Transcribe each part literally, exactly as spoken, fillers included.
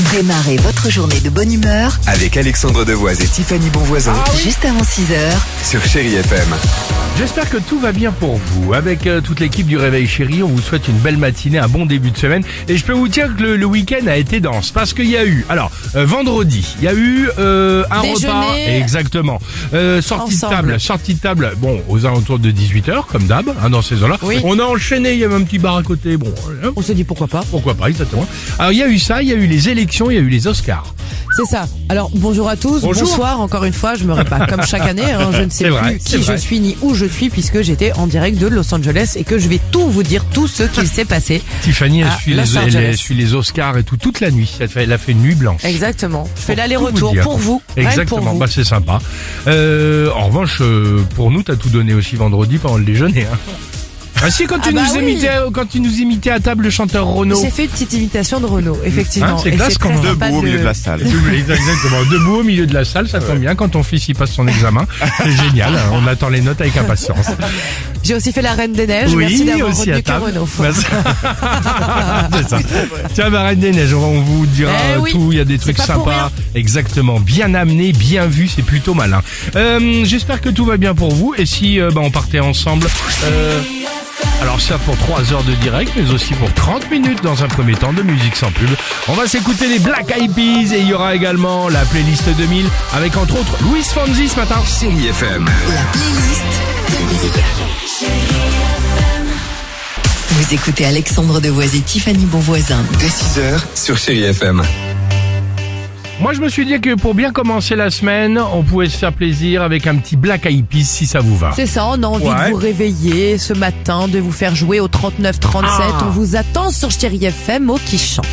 Démarrez votre journée de bonne humeur avec Alexandre Devoise et Tiffany Bonvoisin ah oui. juste avant six heures sur Chérie F M. J'espère que tout va bien pour vous. Avec euh, toute l'équipe du Réveil Chérie, on vous souhaite une belle matinée, un bon début de semaine. Et je peux vous dire que le, le week-end a été dense. Parce qu'il y a eu, alors, euh, vendredi, il y a eu euh, un Déjeuner repas. Exactement. Euh, sortie ensemble. de table, sortie de table, bon, aux alentours de dix-huit heures, comme d'hab, hein, dans ces heures-là. Oui. On a enchaîné, il y avait un petit bar à côté. Bon, hein, On s'est dit pourquoi pas. pourquoi pas, exactement. Alors, il y a eu ça, il y a eu les élections, il y a eu les Oscars. C'est ça. Alors bonjour à tous, Bonjour. bonsoir encore une fois, je me répète comme chaque année, hein, je ne sais C'est plus vrai, c'est qui je vrai. suis ni où je suis puisque j'étais en direct de Los Angeles et que je vais tout vous dire, tout ce qu'il s'est passé. Tiffany, elle à suit, Los les, elle, Angeles. elle suit les Oscars et tout, toute la nuit. Elle, fait, elle a fait une nuit blanche. Exactement. Je fais Pour l'aller-retour tout vous dire. pour vous. rien que Exactement, pour vous. bah c'est sympa. Euh, en revanche, euh, pour nous, t'as tout donné aussi vendredi pendant le déjeuner. Hein. Ah si, quand tu, Ah bah nous oui. imitais, quand tu nous imitais à table le chanteur Renaud. J'ai fait une petite imitation de Renaud, effectivement. Hein, c'est Et classe très quand même. sympa Debout au de- milieu de la salle. Exactement, debout au milieu de la salle, ça tombe bien. Quand ton fils y passe son examen, c'est génial. On attend les notes avec impatience. J'ai aussi fait la Reine des Neiges. Merci d'avoir aussi à retenu que table. Renaud. Bah, c'est c'est ça. Tiens, ma Reine des Neiges, on on vous dira Eh oui, tout. Il y a des trucs pas pour sympas. rien. Exactement, bien amené, bien vu, c'est plutôt malin. Euh, J'espère que tout va bien pour vous. Et si euh, bah, on partait ensemble. Euh, Alors ça pour trois heures de direct, mais aussi pour trente minutes dans un premier temps de musique sans pub. On va s'écouter les Black Eyed Peas et il y aura également la playlist deux mille avec entre autres Luis Fonsi ce matin. Chérie F M. La playlist de Vous écoutez Alexandre Devoise et Tiffany Bonvoisin. Dès six heures sur Chérie F M. Moi je me suis dit que pour bien commencer la semaine, on pouvait se faire plaisir avec un petit Black Eyed Peas si ça vous va. C'est ça, on a envie Ouais. de vous réveiller ce matin, de vous faire jouer au trente-neuf trente-sept. Ah. On vous attend sur Chérie F M au qui chante.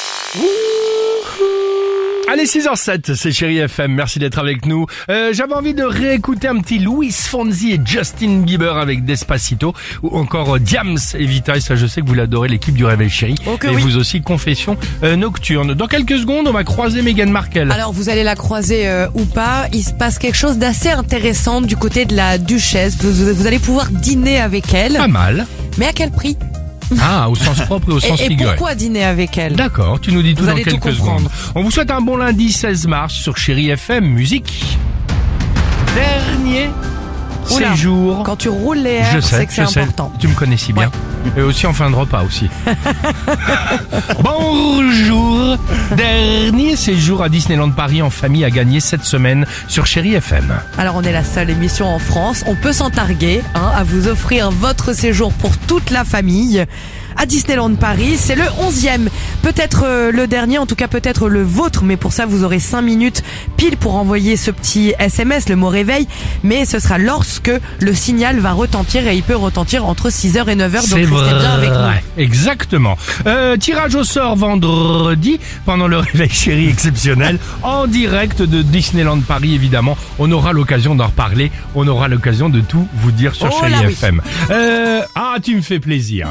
Allez, six heures sept, c'est Chérie F M, merci d'être avec nous. Euh, j'avais envie de réécouter un petit Luis Fonsi et Justin Bieber avec Despacito, ou encore euh, Diams et Vita, et ça je sais que vous l'adorez, l'équipe du Réveil Chérie. Oh que et oui. vous aussi, Confession euh, Nocturne. Dans quelques secondes, on va croiser Meghan Markle. Alors vous allez la croiser euh, ou pas, il se passe quelque chose d'assez intéressant du côté de la duchesse. Vous, vous allez pouvoir dîner avec elle, Pas mal. mais à quel prix? Ah, au sens propre et au sens Et, et figuré. pourquoi dîner avec elle? D'accord, tu nous dis tout Vous dans allez tout quelques comprendre. secondes. On vous souhaite un bon lundi seize mars sur Chérie F M, musique. Dernier Oula, séjour. Quand tu roules les airs, Je sais, c'est que c'est je sais. important. Tu me connais si bien. Et aussi en fin de repas aussi. Bonjour. Dernier séjour à Disneyland Paris en famille à gagner cette semaine sur Chérie F M. Alors on est la seule émission en France, on peut s'en targuer hein, à vous offrir votre séjour pour toute la famille à Disneyland Paris. C'est le onzième, peut-être euh, le dernier, en tout cas peut-être le vôtre, mais pour ça vous aurez cinq minutes pile pour envoyer ce petit S M S, le mot réveil, mais ce sera lorsque le signal va retentir et il peut retentir entre six heures et neuf heures, donc C'est restez bien avec nous. vrai. Exactement. Euh, tirage au sort vendredi pendant le Réveil Chéri exceptionnel en direct de Disneyland Paris évidemment. On aura l'occasion d'en reparler. On aura l'occasion de tout vous dire sur Oh Chéri là oui. F M. Euh, ah, tu me fais plaisir.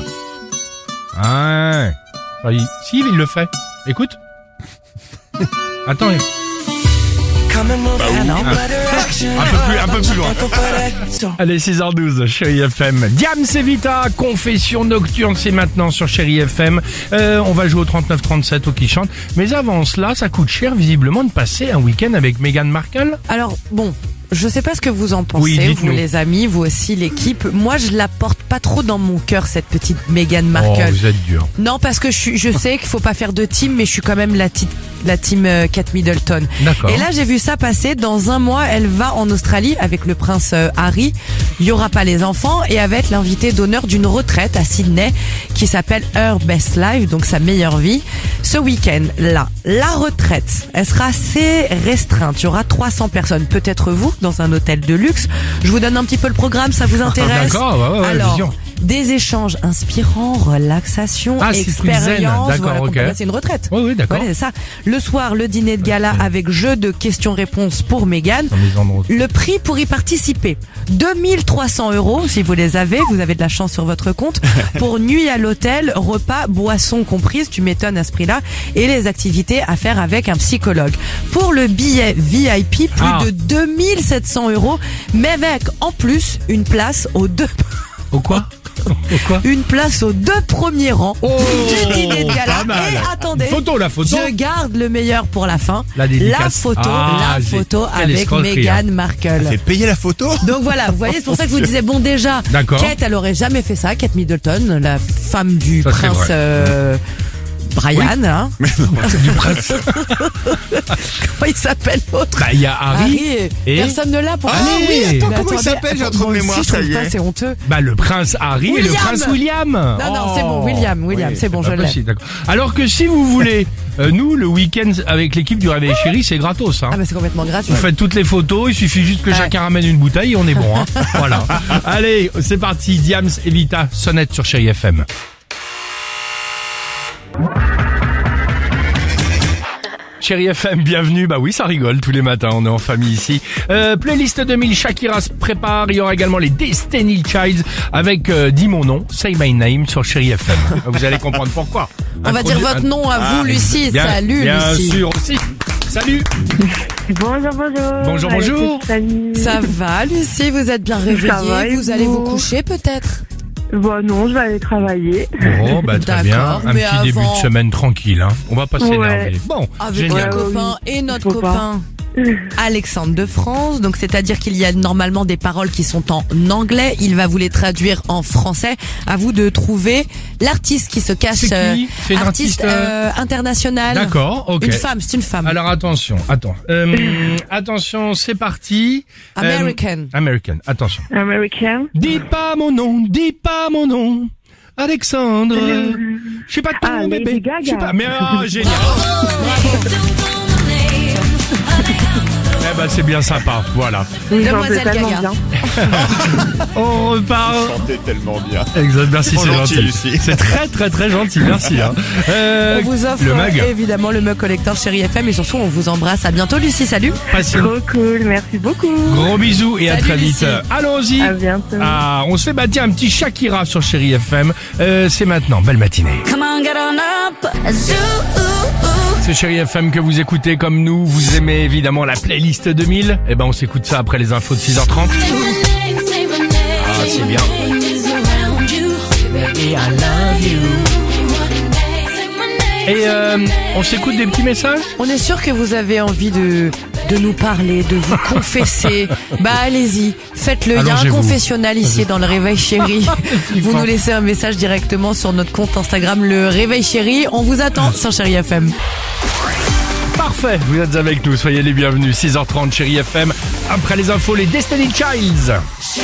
Ah, ah, il- si, il le fait. Écoute. Attends. Ah non. Un peu plus, un peu plus loin. Allez, six heures douze, Chérie F M. Diams et Vita, Confession Nocturne, c'est maintenant sur Chérie F M. Euh, on va jouer au trente-neuf trente-sept au qui chante. Mais avant cela, ça coûte cher visiblement de passer un week-end avec Meghan Markle. Alors bon, je sais pas ce que vous en pensez, Oui, vous dites-nous. les amis, vous aussi l'équipe. Moi je la porte pas trop dans mon cœur cette petite Meghan Oh, Markle. vous êtes dur. Non, parce que je, suis, je sais qu'il faut pas faire de team, mais je suis quand même la, ti- la team euh, Kate Middleton. D'accord. Et là, j'ai vu ça passer. Dans un mois, elle va en Australie avec le prince euh, Harry. Il y aura pas les enfants et avec l'invité d'honneur d'une retraite à Sydney qui s'appelle Her Best Life, donc sa meilleure vie. Ce week-end-là, la retraite, elle sera assez restreinte. Il y aura trois cents personnes, peut-être vous, dans un hôtel de luxe. Je vous donne un petit peu le programme, ça vous intéresse? D'accord, ouais, ouais, ouais, Alors, vision. des échanges inspirants, relaxation, Ah, c'est truc zen, expérience. d'accord, Voilà, ok. comprenez, c'est une retraite. Oui, oui, d'accord. Voilà, c'est ça. Le soir, le dîner de gala avec jeu de questions-réponses pour Meghan. Dans mes endroits. Le prix pour y participer, deux mille trois cents euros si vous les avez, vous avez de la chance sur votre compte, pour nuit à l'hôtel, repas, boissons comprises, tu m'étonnes à ce prix-là, et les activités à faire avec un psychologue. Pour le billet V I P, plus Ah. de deux mille sept cents euros, mais avec en plus une place aux deux... Au quoi? Pourquoi? Une place aux deux premiers rangs Oh, du dîner de gala. pas mal. Et attendez, Photo, la photo. je garde le meilleur pour la fin. La dédicace. photo, Ah, la j'ai- photo quelle avec escroquerie, Meghan hein. Markle. Fait payer la photo? Donc voilà, vous voyez, c'est pour ça que je vous disais, bon déjà, D'accord. Kate, elle aurait jamais fait ça, Kate Middleton, la femme du Ça, c'est prince vrai. euh, Brian, hein. Du prince. Comment il s'appelle l'autre? Bah, il y a Harry. et et- personne ne l'a pour Ah ça. oui, attends, Mais comment il attendez, s'appelle? J'ai un attends, trou de moi mémoire, aussi, je ça trouve y pas, est. c'est honteux. Bah, le prince Harry et le William. prince William. Non, non, c'est bon, William, William, Oui, c'est bon, pas je l'ai. possible, d'accord. Alors que si vous voulez, euh, nous, le week-end avec l'équipe du Réveil Chéri, c'est gratos. Hein. Ah, mais c'est complètement gratuit. Vous faites toutes les photos, il suffit juste que Ouais. chacun ramène une bouteille et on est bon. Hein. Voilà. Allez, c'est parti. Diams, Evita, Sonnette sur Chéri F M. Chéri F M, bienvenue. Bah oui, ça rigole tous les matins, on est en famille ici. Euh, playlist deux mille, Shakira se prépare. Il y aura également les Destiny Childs avec euh, Dis mon nom, Say My Name sur Chéri F M. Vous allez comprendre pourquoi. On va dire Introdu- votre nom à vous, Lucie. Bien, Salut, bien Lucie. sûr aussi. Salut. Bonjour, bonjour. Bonjour, Allez, bonjour. Salut. Ça va, Lucie? Vous êtes bien réveillée? va, et Vous allez vous vous coucher peut-être? Bon, non, je vais aller travailler. Oh, bah très bien. D'accord, Un mais petit début avant- de semaine tranquille. Hein. On va pas Ouais. s'énerver. Bon, Avec génial. notre Ouais, copain oui. et notre Faut pas. copain Alexandre de France. Donc c'est-à-dire qu'il y a normalement des paroles qui sont en anglais. Il va vous les traduire en français. À vous de trouver l'artiste qui se cache. C'est qui euh, C'est une artiste artiste, euh, euh, international. D'accord, ok. Une femme, c'est une femme. Alors attention, attends. Euh, attention, c'est parti. Euh, American. American, attention. American. Dis pas mon nom, dis pas mon nom. Alexandre, je suis pas ton Ah, Lady bébé. Gaga. Je suis pas. Mais oh, génial. Eh ben c'est bien sympa, voilà. Vous Demoiselle chantez tellement Gaga. bien. On repart. Chantez tellement bien. Exact, merci, Trop c'est gentil, gentil. Lucie. C'est très très très gentil, merci. Hein. Euh, On vous offre le euh, mag. évidemment le mug collector Chéri F M et surtout on vous embrasse. À bientôt, Lucie. Salut. Passez un Trop cool, merci beaucoup. gros bisous et à Salut, très vite. Lucie. Allons-y. À bientôt. Ah, on se fait bâtir un petit Shakira sur Chéri F M. Euh, c'est maintenant, belle matinée. Come on, get on up. Zoo. C'est Chéri F M que vous écoutez comme nous. Vous aimez évidemment la playlist deux mille. Eh ben on s'écoute ça après les infos de six heures trente. Ah, c'est bien. Et euh, on s'écoute des petits messages. On est sûr que vous avez envie de, de nous parler, de vous confesser. Bah allez-y, faites-le. Il y a un Allongez-vous. confessionnal ici dans le Réveil Chéri. Vous nous laissez un message directement sur notre compte Instagram, le Réveil Chéri. On vous attend sur Chéri F M. Parfait, vous êtes avec nous, soyez les bienvenus. six heures trente, Chéri F M. Après les infos, les Destiny Childs.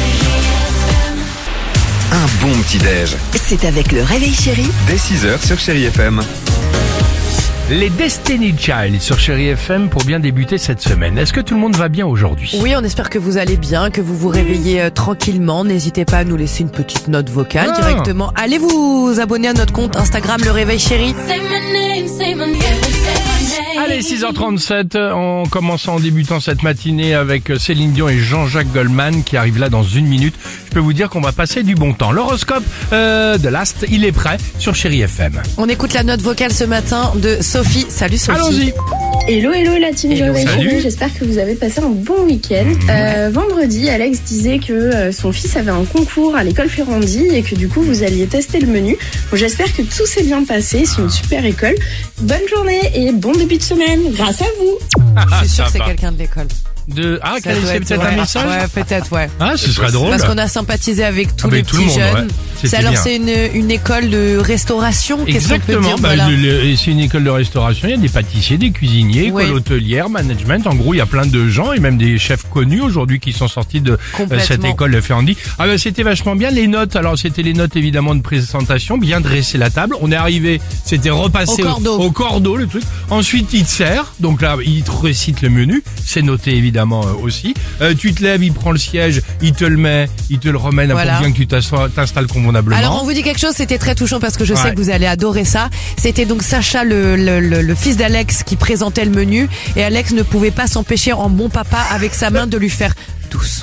Un bon petit-déj. C'est avec le Réveil Chéri Dès six heures sur Chéri F M. Les Destiny Childs sur Chéri F M pour bien débuter cette semaine. Est-ce que tout le monde va bien aujourd'hui? Oui, on espère que vous allez bien, que vous vous réveillez euh, tranquillement. N'hésitez pas à nous laisser une petite note vocale Ah. directement. Allez vous abonner à notre compte Instagram, le Réveil Chéri. Say my name, say my name, say my name. Allez, six heures trente-sept, en commençant, en débutant cette matinée avec Céline Dion et Jean-Jacques Goldman qui arrivent là dans une minute. Je peux vous dire qu'on va passer du bon temps. L'horoscope euh, de Last, il est prêt sur Chéri F M. On écoute la note vocale ce matin de Sophie. Salut Sophie. Allons-y. Hello, hello la team Hello. Réveil Salut. Chéri, j'espère que vous avez passé un bon week-end. Euh, vendredi, Alex disait que euh, son fils avait un concours à l'école Ferrandi et que du coup vous alliez tester le menu. Bon, j'espère que tout s'est bien passé, c'est une super école. Bonne journée et bon début de semaine, grâce à vous. Je suis sûre que c'est Sympa. quelqu'un de l'école. De... Ah, Ça quel- doit c'est être- peut-être ouais. un message. Ouais, peut-être, ouais. Ah, ce serait drôle. Parce qu'on a sympathisé avec tous Avec les tout le petits monde, jeunes. ouais. C'était C'est alors bien. c'est une, une école de restauration. Qu'est-ce qu'on peut Exactement, dire bah, voilà. le- le- c'est une école de restauration, il y a des pâtissiers, des cuisiniers, Oui. école hôtelière, management, en gros il y a plein de gens et même des chefs connus aujourd'hui qui sont sortis de euh, Complètement. cette école de Ferrandi. Ah bah, c'était vachement bien, les notes, alors c'était les notes évidemment de présentation, bien dresser la table, on est arrivé, c'était repassé Au cordeau. au cordeau le truc, ensuite il te sert, donc là il te récite le menu, c'est noté évidemment euh, aussi, euh, tu te lèves, il prend le siège, il te le met, il te le remène Voilà. pour bien que tu t'assois- t'installes convenablement. Alors on vous dit quelque chose, c'était très touchant parce que je sais Ouais. que vous allez adorer ça. C'était donc Sacha, le, le, le, le fils d'Alex, qui présentait le menu et Alex ne pouvait pas s'empêcher en bon papa avec sa main de lui faire doucement.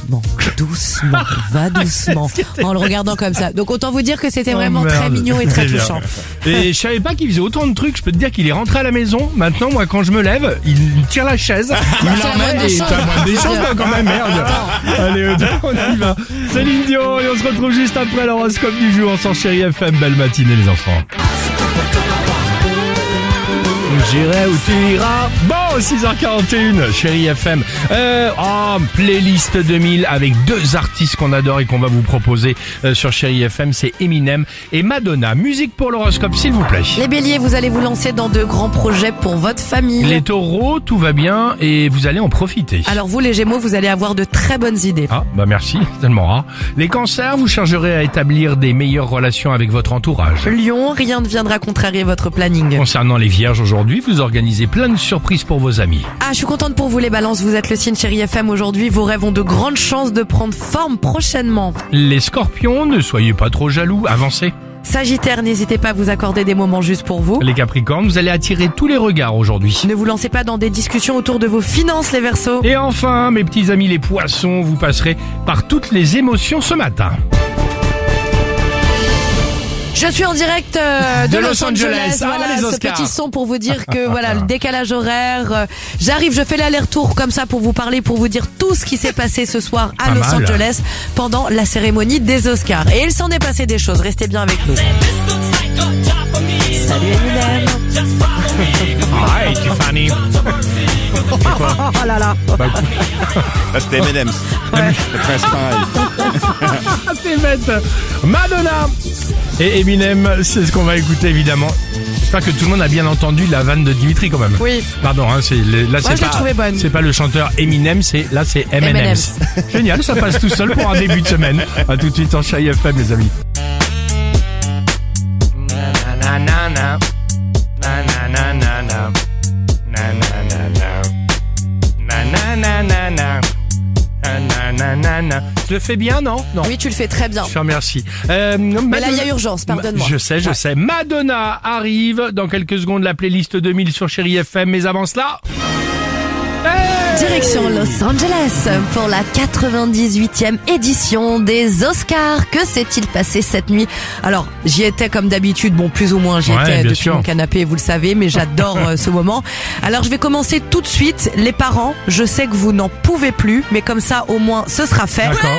doucement, doucement, va doucement, en le regardant comme ça. Donc autant vous dire que c'était Oh, vraiment merde. très mignon et très Très bien. touchant. Et je savais pas qu'il faisait autant de trucs. Je peux te dire qu'il est rentré à la maison. Maintenant, moi, quand je me lève, il me tire la chaise. Il me C'est la l'emmène moindre des et choses. c'est la moindre des choses, quoi, quand même, merde. Allez, on y va. Céline Dion et on se retrouve juste après l'horoscope du jour sur Chérie F M. Belle matinée, les enfants. J'irai où tu iras. Bon, six heures quarante et une, Chérie F M. Euh, oh, playlist deux mille avec deux artistes qu'on adore et qu'on va vous proposer euh, sur Chérie F M. C'est Eminem et Madonna. Musique pour l'horoscope, s'il vous plaît. Les béliers, vous allez vous lancer dans de grands projets pour votre famille. Les taureaux, tout va bien et vous allez en profiter. Alors vous, les gémeaux, vous allez avoir de très bonnes idées. Ah, bah merci, c'est tellement rare. Les cancers, vous chargerez à établir des meilleures relations avec votre entourage. Lion, rien ne viendra contrarier votre planning. Concernant les vierges aujourd'hui, vous organisez plein de surprises pour vos amis. Ah, je suis contente pour vous les balances, vous êtes le signe Chérie F M aujourd'hui, vos rêves ont de grandes chances de prendre forme prochainement. Les scorpions, ne soyez pas trop jaloux, avancez. Sagittaire, n'hésitez pas à vous accorder des moments juste pour vous. Les capricornes, vous allez attirer tous les regards aujourd'hui. Ne vous lancez pas dans des discussions autour de vos finances, les Verseaux. Et enfin, mes petits amis les poissons, vous passerez par toutes les émotions ce matin. Je suis en direct euh, de, De Los, Los Angeles. Angeles. Ah, Voilà, les ce Oscars. petit son pour vous dire que voilà le décalage horaire. euh, J'arrive, je fais l'aller-retour comme ça pour vous parler, pour vous dire tout ce qui s'est passé ce soir à Pas Los mal. Angeles pendant la cérémonie des Oscars. Et il s'en est passé des choses. Restez bien avec nous. Salut Eminem. Hi, Tiffany. Oh là là. Ça, c'était M and M's. Le Prince Pareil. Ah, c'est bête. Madonna et Eminem, c'est ce qu'on va écouter évidemment. J'espère que tout le monde a bien entendu la vanne de Dimitri quand même. Oui. Pardon, hein, c'est le- là Moi, c'est je l'ai pas trouvée bonne. c'est pas le chanteur Eminem, c'est là c'est M and M's. Génial, ça passe tout seul pour un début de semaine. À tout de suite en Chérie F M, les amis. Na, na, na, na. Na, na, na, na, na. Na, na, na, na. Na, na, na, na, na. Na, na, na, na, na. Je le fais bien, non? Non. Oui, tu le fais très bien. Je te remercie. Euh, Mais là, il y a urgence, pardonne-moi. Je sais, je Ouais. sais. Madonna arrive dans quelques secondes, la playlist deux mille sur Chérie F M. Mais avant cela... Hey Direction Los Angeles pour la quatre-vingt-dix-huitième édition des Oscars. Que s'est-il passé cette nuit? Alors, j'y étais comme d'habitude, bon, plus ou moins, j'y Ouais, étais bien depuis sûr. mon canapé, vous le savez, mais j'adore euh, ce moment. Alors, je vais commencer tout de suite. Les parents, je sais que vous n'en pouvez plus, mais comme ça, au moins, ce sera fait. D'accord.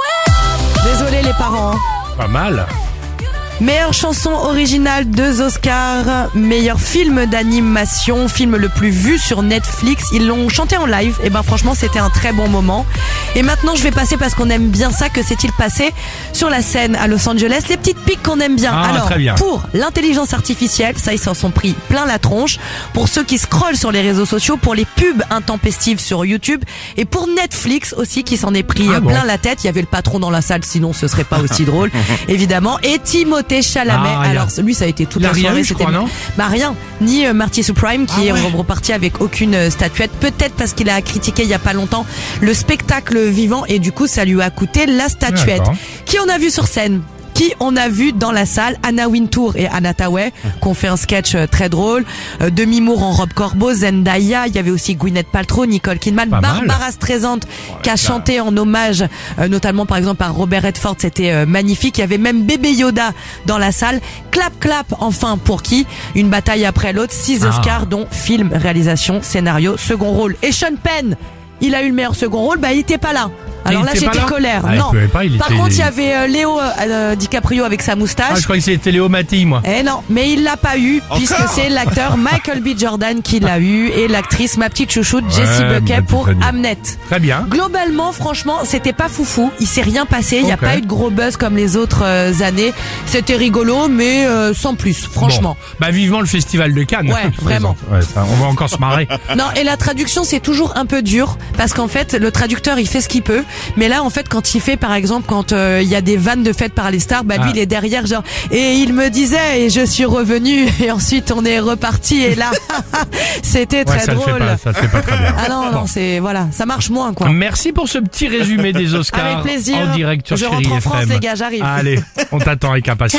Désolé les parents. Pas mal. Meilleure chanson originale, deux Oscars. Meilleur film d'animation, film le plus vu sur Netflix. Ils l'ont chanté en live. Et ben franchement, c'était un très bon moment. Et maintenant, je vais passer parce qu'on aime bien ça. Que s'est-il passé sur la scène à Los Angeles? Les petites piques qu'on aime bien. Ah, Alors, très bien. pour l'intelligence artificielle, ça ils s'en sont pris plein la tronche. Pour ceux qui scrollent sur les réseaux sociaux, pour les pubs intempestives sur YouTube, et pour Netflix aussi qui s'en est pris Ah euh, bon. plein la tête. Il y avait le patron dans la salle, sinon ce serait pas aussi drôle, évidemment. Et Timothée Chalamet. Ah, Alors il a- lui, ça a été toute il a la rien soirée. eu, je crois, non Bah rien. Ni euh, Marty Supreme qui Ah est ouais. reparti avec aucune euh, statuette. Peut-être parce qu'il a critiqué il y a pas longtemps le spectacle vivant et du coup ça lui a coûté la statuette. D'accord. Qui on a vu sur scène? Qui on a vu dans la salle? Anna Wintour et Anna Tawai, qui ont fait un sketch euh, très drôle. Euh, Demi Moore en robe corbeau, Zendaya. Il y avait aussi Gwyneth Paltrow, Nicole Kidman, Pas mal. Barbara Streisand, qui a chanté en hommage, euh, notamment par exemple par Robert Redford. C'était euh, magnifique. Il y avait même bébé Yoda dans la salle. Clap clap enfin pour qui? Une bataille après l'autre. Six Ah. Oscars dont film, réalisation, scénario, second rôle. Et Sean Penn, il a eu le meilleur second rôle. Bah il était pas là. Alors il là, était pas j'étais là colère. Ah, il non. pouvait pas, il Par était- contre, il y avait euh, Léo euh, euh, DiCaprio avec sa moustache. Ah, je croyais que c'était Léo Mattei, moi. Eh non, mais il l'a pas eu puisque c'est l'acteur Michael B. Jordan qui l'a eu et l'actrice, ma petite chouchoute, Jessie Ouais, Buckley ma petite pour Fanny. Hamnet. Très bien. Globalement, franchement, c'était pas foufou. Il s'est rien passé. Il n'y a Ok. pas eu de gros buzz comme les autres euh, années. C'était rigolo, mais euh, sans plus, franchement. Bon. Bah vivement le festival de Cannes. Ouais, Je vraiment. plaisante. Ouais, ça, on va encore se marrer. Non, et la traduction, c'est toujours un peu dur parce qu'en fait, le traducteur, il fait ce qu'il peut. Mais là, en fait, quand il fait, par exemple, quand il euh, y a des vannes de fête par les stars, bah lui, Ah. il est derrière, genre, et il me disait, et je suis revenu, et ensuite on est reparti, et là, c'était Ouais, très ça le fait drôle. pas, ça le fait pas très bien. Ah non, non, c'est, voilà, ça marche moins, quoi. Merci pour ce petit résumé des Oscars. Avec plaisir. En direct sur Je Chérie rentre en F M. France, les gars, j'arrive. Allez, on t'attend avec impatience.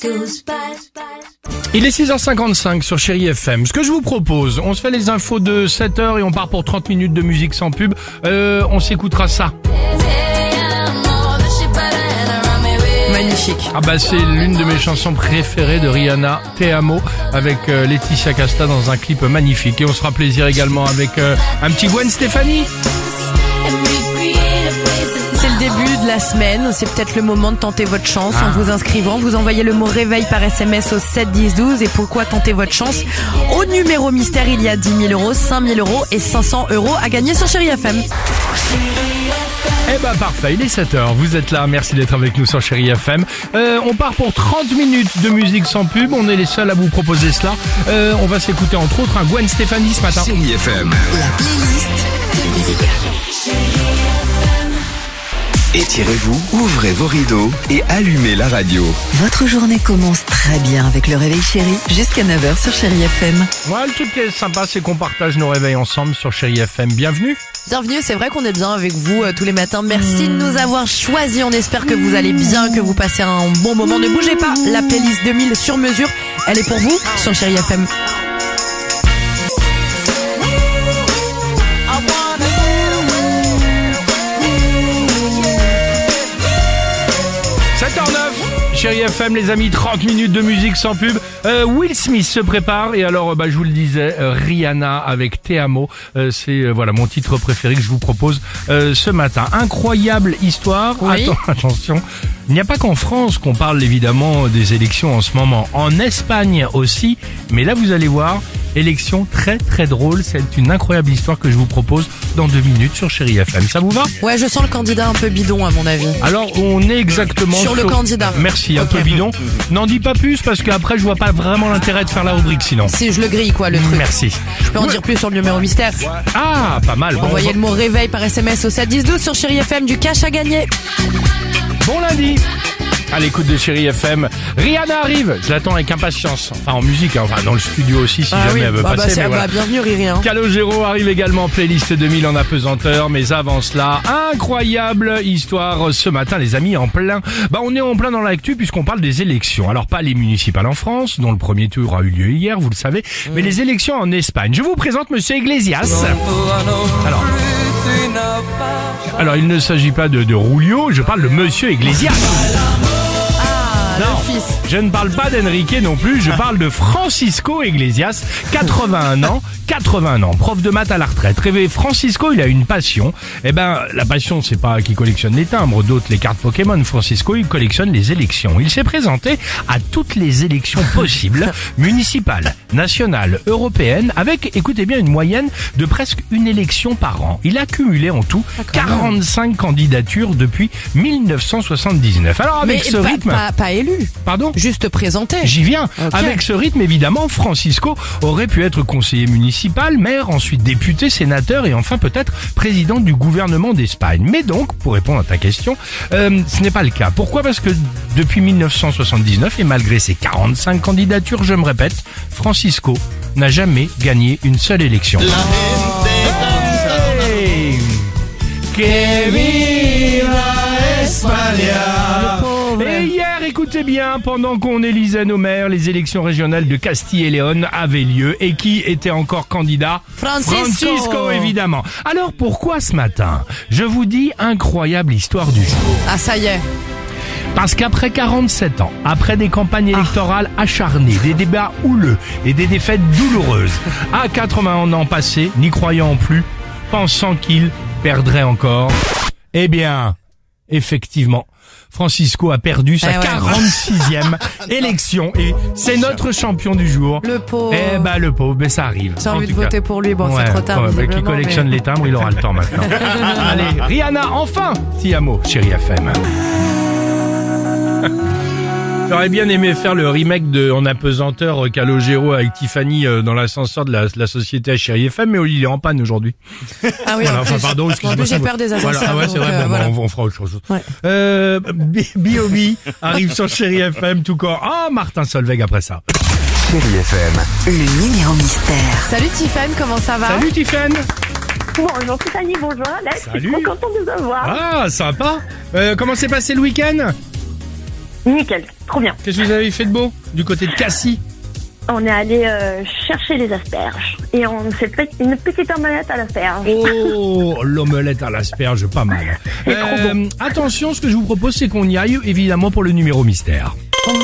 Il est six heures cinquante-cinq sur Chérie F M. Ce que je vous propose, on se fait les infos de sept heures et on part pour trente minutes de musique sans pub. Euh, on s'écoutera ça. Hey, magnifique. Ah bah c'est l'une de mes chansons préférées de Rihanna, Te Amo, avec euh, Laetitia Casta dans un clip magnifique. Et on se fera plaisir également avec euh, un petit Gwen Stefani. C'est le début de la semaine, c'est peut-être le moment de tenter votre chance Ah. en vous inscrivant. Vous envoyez le mot réveil par S M S au sept dix douze. Et pourquoi tenter votre chance? Au numéro mystère, il y a dix mille euros, cinq mille euros et cinq cents euros à gagner sur Chérie F M. Eh bah parfait, il est sept heures, vous êtes là, merci d'être avec nous sur Chérie F M. Euh, on part pour trente minutes de musique sans pub, on est les seuls à vous proposer cela. Euh, on va s'écouter entre autres un Gwen Stefani ce matin. Chérie F M. La playlist de Étirez-vous, ouvrez vos rideaux et allumez la radio. Votre journée commence très bien avec le réveil chéri jusqu'à neuf heures sur Chérie F M. Ouais, le truc qui est sympa, c'est qu'on partage nos réveils ensemble sur Chérie F M. Bienvenue. Bienvenue, c'est vrai qu'on est bien avec vous euh, tous les matins. Merci de nous avoir choisis. On espère que vous allez bien, que vous passez un bon moment. Ne bougez pas, la playlist deux mille sur mesure, elle est pour vous sur Chérie F M. sept heures neuf, Chérie F M, les amis, trente minutes de musique sans pub. Euh, Will Smith se prépare et alors, euh, bah, je vous le disais, euh, Rihanna avec Te Amo, euh, c'est euh, voilà mon titre préféré que je vous propose euh, ce matin. Incroyable histoire. Oui. Atten- attention, il n'y a pas qu'en France qu'on parle évidemment des élections en ce moment. En Espagne aussi, mais là vous allez voir, élection très très drôle. C'est une incroyable histoire que je vous propose dans deux minutes sur Chérie F M. Ça vous va? Ouais, je sens le candidat un peu bidon à mon avis. Alors, on est exactement Sur le candidat. Merci, un Ok. peu bidon. N'en dis pas plus parce qu'après, je vois pas vraiment l'intérêt de faire la rubrique sinon. Si je le grille quoi le truc. Merci. Je peux en dire plus sur le numéro mystère. Ah, pas mal. Bon, Envoyez le mot réveil par S M S au sept dix douze sur Chérie F M, du cash à gagner. bon lundi. À l'écoute de Chérie F M. Rihanna arrive. Je l'attends avec impatience. Enfin, en musique, hein. Enfin, dans le studio aussi, si jamais elle veut bah, bah, passer. c'est- mais voilà. bah, bienvenue Riri. Hein. Calogero arrive également, playlist deux mille en apesanteur, mais avant cela, incroyable histoire ce matin les amis, en plein, bah on est en plein dans l'actu puisqu'on parle des élections. Alors pas les municipales en France, dont le premier tour a eu lieu hier, vous le savez, mais les élections en Espagne. Je vous présente Monsieur Iglesias. Alors, alors il ne s'agit pas de, de Rulio, je parle de Monsieur Iglesias. Ah, Non, le fils. je ne parle pas d'Enrique non plus, je parle de Francisco Iglesias, quatre-vingt-un ans, quatre-vingts ans, prof de maths à la retraite. Rêvé, Francisco, il a une passion. Eh ben, la passion, c'est pas qu'il collectionne les timbres, d'autres les cartes Pokémon. Francisco, il collectionne les élections. Il s'est présenté à toutes les élections possibles, municipales, nationales, européennes, avec, écoutez bien, une moyenne de presque une élection par an. Il a cumulé en tout quarante-cinq candidatures depuis mille neuf cent soixante-dix-neuf. Alors, avec Mais ce pas, rythme... pas, pas élu, Pardon? juste présenté. J'y viens. Ok. Avec ce rythme, évidemment, Francisco aurait pu être conseiller municipal, maire, ensuite député, sénateur et enfin peut-être président du gouvernement d'Espagne. Mais donc, pour répondre à ta question, euh, ce n'est pas le cas. Pourquoi? Parce que depuis mille neuf cent soixante-dix-neuf et malgré ses quarante-cinque candidatures, je me répète, Francisco n'a jamais gagné une seule élection. Hey, que viva España. Et hier, écoutez bien, pendant qu'on élisait nos maires, les élections régionales de Castille et Léon avaient lieu. Et qui était encore candidat? Francisco. Francisco, évidemment. Alors pourquoi ce matin? Je vous dis incroyable histoire du jour. Ah, ça y est. Parce qu'après quarante-sept ans, après des campagnes électorales acharnées, des débats houleux et des défaites douloureuses, à quatre-vingts ans passés, n'y croyant plus, pensant qu'il perdrait encore, eh bien, effectivement, Francisco a perdu sa Eh ouais. quarante-sixième élection et c'est notre champion du jour. Le pauvre. Eh ben le pauvre, ben ça arrive. J'ai En envie de tout cas. voter pour lui. Bon, Ouais, c'est trop tard. ouais, bah, qui visiblement, collectionne mais- les timbres, il aura le temps maintenant. Allez, Rihanna, enfin, Te Amo, Chérie F M. J'aurais bien aimé faire le remake de En apesanteur Calogero avec Tiffany euh, dans l'ascenseur de la, de la société à Chérie F M, mais il est en panne aujourd'hui. Ah oui, Voilà, en enfin, plus. pardon, En excusez-moi. plus, j'ai peur des ascenseurs. Voilà, ah ouais, c'est donc, vrai, euh, bon, voilà. bon, on, on fera autre chose. Ouais. Euh, B O B arrive sur Chérie F M tout corps. Ah, Martin Solveig après ça. Chérie F M. Le numéro mystère. Salut Tiffany, comment ça va? Salut Tiffany. Bonjour Tiffany, bonjour Alex. Salut. Je suis trop contente de vous avoir. Ah, sympa. Euh, comment s'est passé le week-end? Nickel, trop bien. Qu'est-ce que vous avez fait de beau du côté de Cassis? On est allé euh, chercher les asperges et on s'est fait une petite omelette à l'asperge. Oh, l'omelette à l'asperge, pas mal. Euh, attention, ce que je vous propose, c'est qu'on y aille, évidemment, pour le numéro mystère.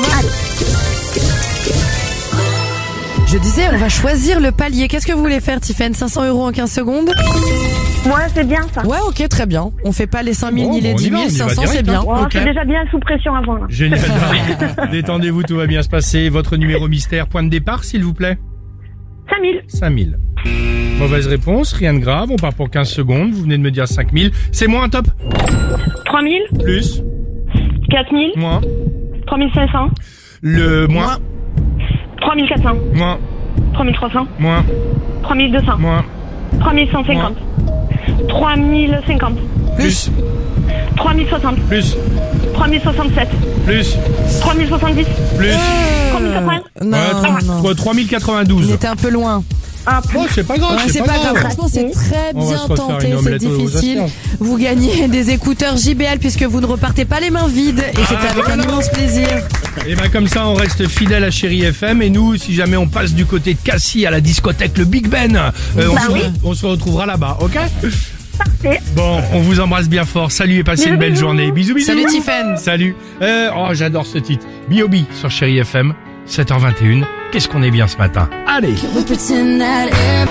Je disais, on va choisir le palier. Qu'est-ce que vous voulez faire, Tiffen? cinq cents euros en quinze secondes? Moi, c'est bien ça. Ouais, ok, très bien. On fait pas les cinq mille Bon, ni les bon, on y dix va, mille, on y va cinq cents, direct, c'est bien. hein. Oh, Ok. C'est déjà bien sous pression avant là. Génial. Détendez-vous, tout va bien se passer. Votre numéro mystère, point de départ, s'il vous plaît. cinq mille. cinq mille. Mauvaise réponse, rien de grave, on part pour quinze secondes. Vous venez de me dire cinq mille. C'est moins, top. trois mille. Plus, quatre mille. moins, trois mille cinq cents. le moins, trois mille quatre cents. moins, trois mille trois cents. moins, trois mille deux cents. moins, trois mille cent cinquante. trois mille cinquante. plus, trois mille soixante. plus, trois mille soixante-sept. plus, trois mille soixante-dix. plus. trois mille quatre-vingts. Non, Ouais, non. trois- trois mille On quatre-vingt-douze. était un peu loin. Ah, Oh, c'est pas grave, Ouais, c'est pas grave. Franchement, c'est très On va bien se refaire tenté. une C'est omelette aux difficile. asperges. Vous gagnez des écouteurs J B L puisque vous ne repartez pas les mains vides. Et c'était avec un immense plaisir. Et ben comme ça, on reste fidèle à Chérie F M. Et nous, si jamais on passe du côté de Cassis à la discothèque Le Big Ben, euh, on, Bah se, oui. on se retrouvera là-bas, ok? parfait. Bon, on vous embrasse bien fort. Salut et passez Bisous, une belle bisous. journée. Bisous, bisous. Salut Tiffen. Salut. Euh, oh, j'adore ce titre. B O B sur Chérie F M, sept heures vingt et une. Qu'est-ce qu'on est bien ce matin. Allez. We pretend that air.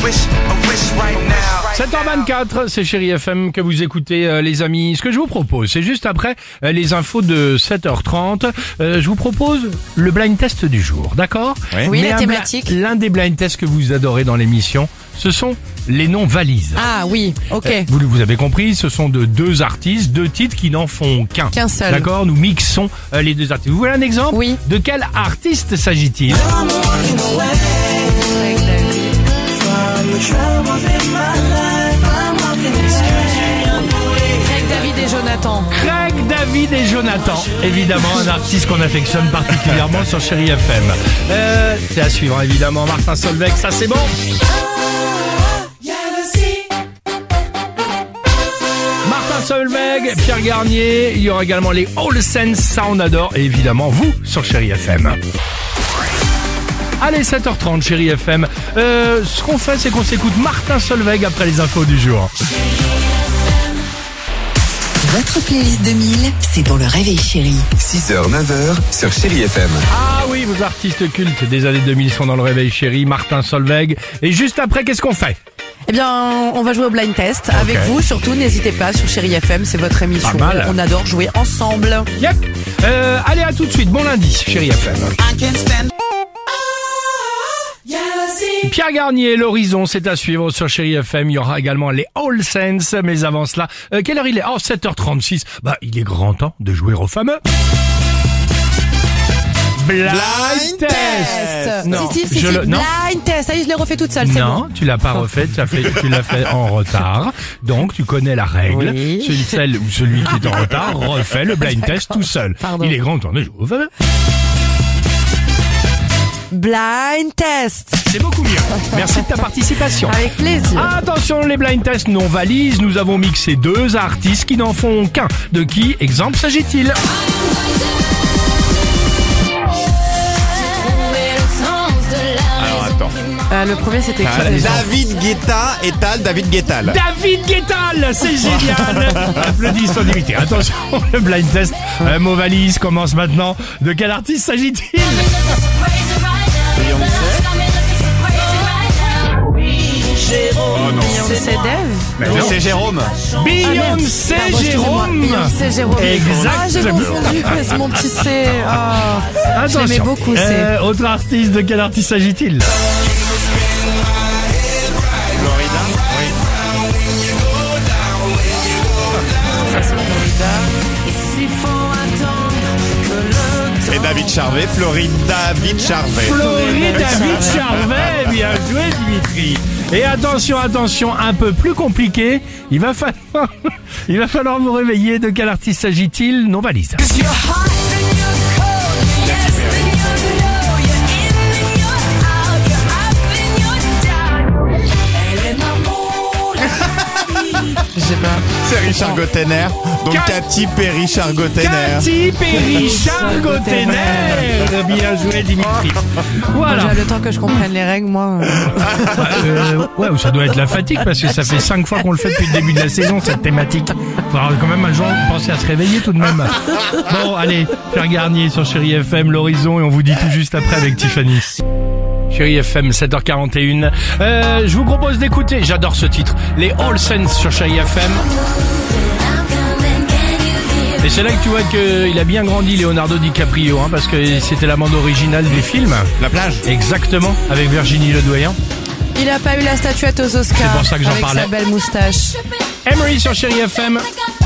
sept heures vingt-quatre, c'est Chérie F M que vous écoutez, euh, les amis. Ce que je vous propose, c'est juste après euh, les infos de sept heures trente. Euh, je vous propose le blind test du jour, d'accord? Oui. Oui, Mais la un thématique. bla- L'un des blind tests que vous adorez dans l'émission, ce sont les noms valises. Ah oui, ok. Euh, Vous, vous avez compris, ce sont de deux artistes, deux titres qui n'en font qu'un. Qu'un seul. D'accord, nous mixons euh, les deux artistes. Vous voulez un exemple? Oui. De quel artiste s'agit-il? Craig David et Jonathan. Craig David et Jonathan, évidemment un artiste qu'on affectionne particulièrement sur Chérie F M. Euh, c'est à suivre évidemment, Martin Solveig, ça c'est bon. Martin Solveig, Pierre Garnier, il y aura également les All Saints, ça on adore, et évidemment vous sur Chérie F M. Allez, sept heures trente, Chérie F M. Euh, ce qu'on fait, c'est qu'on s'écoute Martin Solveig après les infos du jour. Votre playlist deux mille, c'est dans le Réveil Chéri. six heures, neuf heures sur Chérie F M. Ah oui, vos artistes cultes des années deux mille sont dans le Réveil Chéri, Martin Solveig. Et juste après, qu'est-ce qu'on fait? Eh bien, on va jouer au blind test avec vous. Surtout, n'hésitez pas sur Chérie F M, c'est votre émission. Pas mal. On adore jouer ensemble. Yep. Euh, allez, à tout de suite. Bon lundi, Chérie F M. Pierre Garnier, l'horizon, c'est à suivre sur Chérie F M. Il y aura également les All Saints. Mais avant cela, euh, quelle heure il est? Oh, sept heures trente-six. Bah, il est grand temps de jouer au fameux Blind, Blind Test. Test. Non, si, si, si, je si. le- non. Blind test. Ça y est, je l'ai refait toute seule. C'est bon. Non, tu l'as pas refait, tu, as fait, tu l'as fait en retard. Donc, tu connais la règle. Oui. Celui, celle ou celui qui est en retard refait le blind test tout seul. Pardon. Il est grand temps de jouer au fameux. Blind test. C'est beaucoup mieux. Merci de ta participation. Avec plaisir. Attention, les blind tests non valises. Nous avons mixé deux artistes qui n'en font qu'un. De qui, exemple, s'agit-il? Alors attends. Euh, le premier, c'était qui Ah, déjà? David Guetta et Tal, David Guettal. David Guettal, c'est génial. Applaudissements d'invité. Attention, le blind test euh, mot valise commence maintenant. De quel artiste s'agit-il? Oh non. Beyoncé Dev. Mais Mais non. c'est Jérôme. Beyoncé Pardon, excusez-moi. Jérôme. Beyoncé Jérôme. Exactement. Ah, j'ai confondu. C'est mon petit C. Ah. Attention. Je l'aimais beaucoup, c'est. Euh, autre artiste, de quel artiste s'agit-il? Florida. Oui. Ça, c'est Florida. Et David Charvet, Florida David Charvet. Florida David Charvet. Bien joué, Dimitri. Et attention, attention, un peu plus compliqué. Il va falloir, il va falloir vous réveiller. De quel artiste s'agit-il? Non valise. Je sais pas. C'est Richard Gottener. Donc Cat- Cathy Perry Chargottener. Cathy Perry Chargottener. Bien joué, Dimitri. Voilà. Déjà le temps que je comprenne les règles, moi. Euh, ouais, ça doit être la fatigue parce que ça fait cinq fois qu'on le fait depuis le début de la saison, cette thématique. Faut avoir quand même un jour penser à se réveiller tout de même. Bon, allez, Pierre Garnier sur Chérie F M, l'horizon, et on vous dit tout juste après avec Tiffany. Chérie F M, sept heures quarante et un. Euh, je vous propose d'écouter, j'adore ce titre, les All Saints sur Chérie F M. Et c'est là que tu vois qu'il a bien grandi, Leonardo DiCaprio, hein, parce que c'était la bande originale du film. La plage. Exactement, avec Virginie Ledoyen. Il a pas eu la statuette aux Oscars. C'est pour ça que j'en avec parlais. sa belle moustache. Emery sur Chérie F M.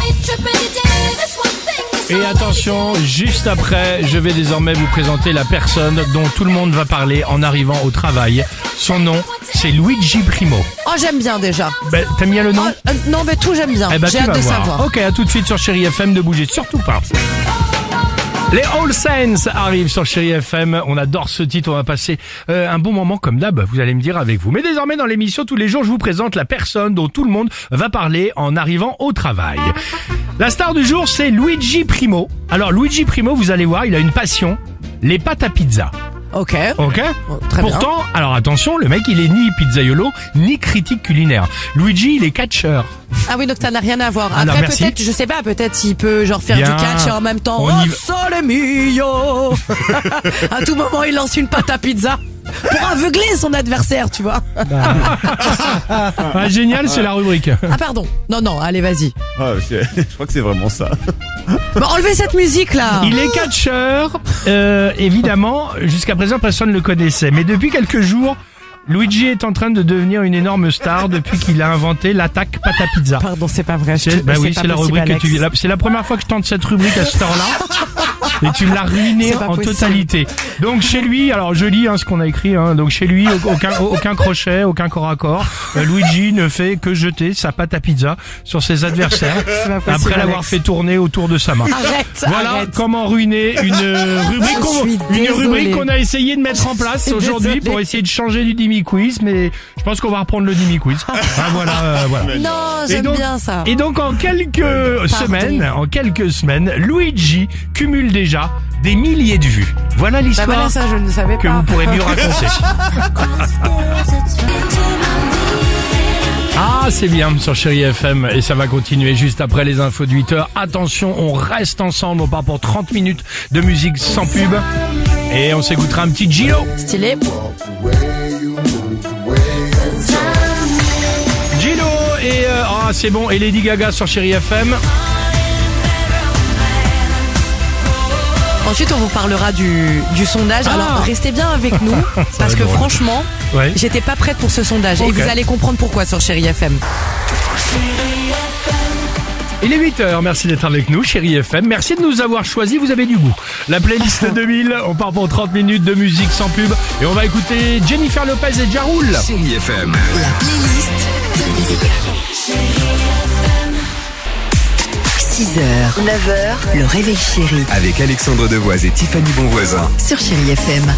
Et attention, juste après, je vais désormais vous présenter la personne dont tout le monde va parler en arrivant au travail. Son nom, c'est Luigi Primo. Oh, j'aime bien déjà. Ben, t'aimes bien le nom? Oh, euh, non, mais tout j'aime bien. Eh ben, J'ai tu hâte vas de voir. savoir. Ok, à tout de suite sur Chérie F M, ne bougez surtout pas. Les All Saints arrivent sur Chérie F M. On adore ce titre. On va passer euh, un bon moment comme d'hab. Vous allez me dire avec vous. Mais désormais dans l'émission, tous les jours, je vous présente la personne dont tout le monde va parler en arrivant au travail. La star du jour, c'est Luigi Primo. Alors Luigi Primo, vous allez voir, il a une passion, les pâtes à pizza. Ok. Ok. Oh, très Pourtant, alors attention, le mec, il est ni pizzaiolo, ni critique culinaire. Luigi, il est catcheur. Ah oui, donc ça n'a rien à voir. Ah non, Après, merci. peut-être, je sais pas, peut-être il peut genre faire Bien. du catch et en même temps, On oh, y va. sole mio. À tout moment, il lance une pâte à pizza pour aveugler son adversaire, tu vois. Ah, génial, c'est la rubrique. Ah pardon. Non, non, allez, vas-y. Ah, je, je crois que c'est vraiment ça. Bon, enlevez cette musique là. Il est catcheur, euh, évidemment, jusqu'à présent personne ne le connaissait. Mais depuis quelques jours, Luigi est en train de devenir une énorme star depuis qu'il a inventé l'attaque pâte à pizza. Pardon, c'est pas vrai. C'est, bah oui, pas c'est la possible, rubrique que Alex. tu la- c'est la première fois que je tente cette rubrique à cette heure-là. Et tu me l'as ruiné C'est pas en possible. totalité. Donc chez lui, alors je lis hein, ce qu'on a écrit, hein, donc chez lui, aucun, aucun crochet, aucun corps à corps. Euh, Luigi ne fait que jeter sa pâte à pizza sur ses adversaires pas possible, après l'avoir Alex. fait tourner autour de sa main. Arrête, Voilà arrête. comment ruiner une euh, rubrique Je qu'on, suis une désolée. rubrique qu'on a essayé de mettre en place suis aujourd'hui désolée. pour essayer de changer du Dimi Quiz, mais je pense qu'on va reprendre le Dimi Quiz. Ah, voilà, euh, voilà. Non, Et j'aime donc- bien ça. Et donc en quelques semaines, en quelques semaines, Luigi cumule déjà des milliers de vues. Voilà Bah l'histoire voilà, ça je ne savais que pas. vous pourrez mieux raconter. Ah, c'est bien sur Chérie F M et ça va continuer juste après les infos de huit heures. Attention, on reste ensemble, on part pour trente minutes de musique sans pub et on s'écoutera un petit Gilo. Stylé. Gilo et euh, ah c'est bon et Lady Gaga sur Chérie F M. Ensuite, on vous parlera du, du sondage. Ah. Alors, restez bien avec nous, parce va être que drôle. franchement, Ouais. j'étais pas prête pour ce sondage. Et Ok. vous allez comprendre pourquoi sur Chérie F M. Il est huit heures, merci d'être avec nous, Chérie F M. Merci de nous avoir choisis, vous avez du goût. La playlist deux mille, on part pour trente minutes de musique sans pub. Et on va écouter Jennifer Lopez et Ja Rule. Chérie F M. La playlist six heures, neuf heures, le réveil chéri Avec Alexandre Devoise et Tiffany Bonvoisin. sur Chérie F M.